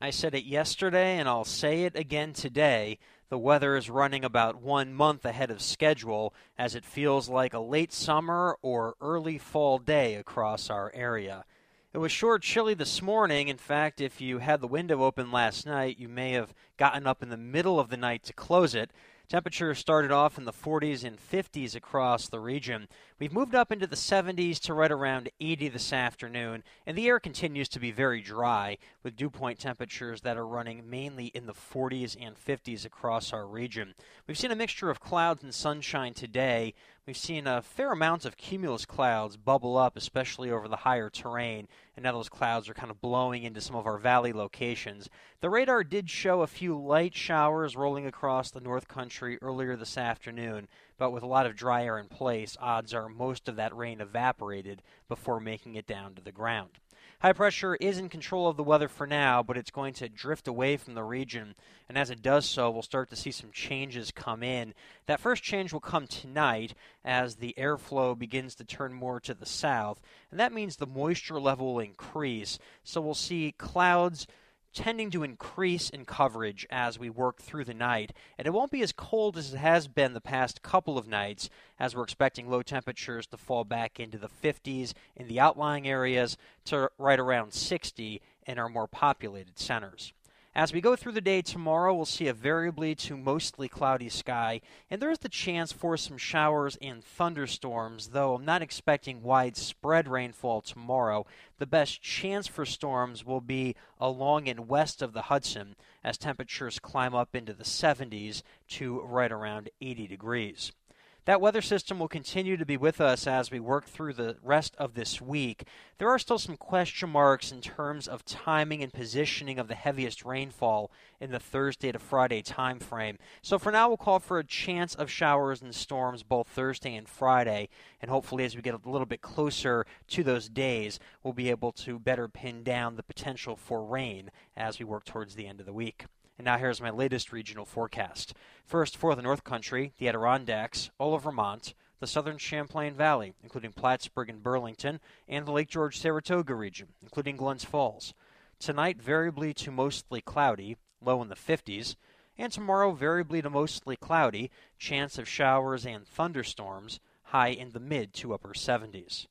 I said it yesterday and I'll say it again today. The weather is running about 1 month ahead of schedule as it feels like a late summer or early fall day across our area. It was short chilly this morning. In fact, if you had the window open last night, you may have gotten up in the middle of the night to close it. Temperatures started off in the 40s and 50s across the region. We've moved up into the 70s to right around 80 this afternoon, and the air continues to be very dry, with dew point temperatures that are running mainly in the 40s and 50s across our region. We've seen a mixture of clouds and sunshine today. We've seen a fair amount of cumulus clouds bubble up, especially over the higher terrain, and now those clouds are kind of blowing into some of our valley locations. The radar did show a few light showers rolling across the North Country earlier this afternoon, but with a lot of dry air in place, odds are most of that rain evaporated before making it down to the ground. High pressure is in control of the weather for now, but it's going to drift away from the region, and as it does so, we'll start to see some changes come in. That first change will come tonight as the airflow begins to turn more to the south, and that means the moisture level will increase, so we'll see clouds tending to increase in coverage as we work through the night, and it won't be as cold as it has been the past couple of nights, as we're expecting low temperatures to fall back into the 50s in the outlying areas to right around 60 in our more populated centers. As we go through the day tomorrow, we'll see a variably to mostly cloudy sky, and there is the chance for some showers and thunderstorms, though I'm not expecting widespread rainfall tomorrow. The best chance for storms will be along and west of the Hudson as temperatures climb up into the 70s to right around 80 degrees. That weather system will continue to be with us as we work through the rest of this week. There are still some question marks in terms of timing and positioning of the heaviest rainfall in the Thursday to Friday time frame. So for now, we'll call for a chance of showers and storms both Thursday and Friday. And hopefully as we get a little bit closer to those days, we'll be able to better pin down the potential for rain as we work towards the end of the week. And now here's my latest regional forecast. First, for the North Country, the Adirondacks, all of Vermont, the southern Champlain Valley, including Plattsburgh and Burlington, and the Lake George-Saratoga region, including Glens Falls. Tonight, variably to mostly cloudy, low in the 50s, and tomorrow, variably to mostly cloudy, chance of showers and thunderstorms, high in the mid to upper 70s.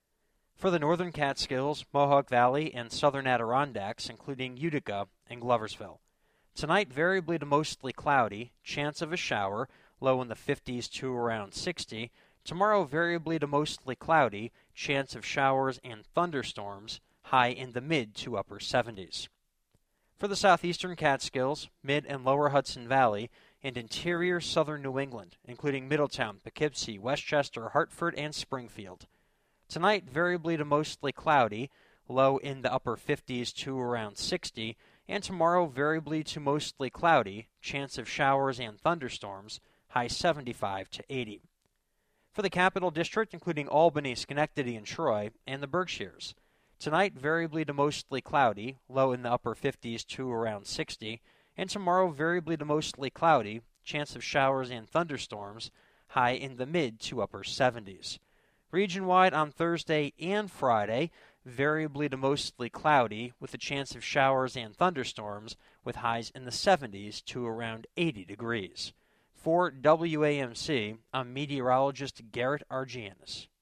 For the northern Catskills, Mohawk Valley, and southern Adirondacks, including Utica and Gloversville. Tonight, variably to mostly cloudy, chance of a shower, low in the 50s to around 60. Tomorrow, variably to mostly cloudy, chance of showers and thunderstorms, high in the mid to upper 70s. For the southeastern Catskills, mid and lower Hudson Valley, and interior southern New England, including Middletown, Poughkeepsie, Westchester, Hartford, and Springfield. Tonight, variably to mostly cloudy, low in the upper 50s to around 60. And tomorrow, variably to mostly cloudy, chance of showers and thunderstorms, high 75 to 80. For the Capital District, including Albany, Schenectady, and Troy, and the Berkshires. Tonight, variably to mostly cloudy, low in the upper 50s to around 60. And tomorrow, variably to mostly cloudy, chance of showers and thunderstorms, high in the mid to upper 70s. Region-wide on Thursday and Friday, variably to mostly cloudy with a chance of showers and thunderstorms with highs in the 70s to around 80 degrees. For WAMC, I'm meteorologist Garrett Argianis.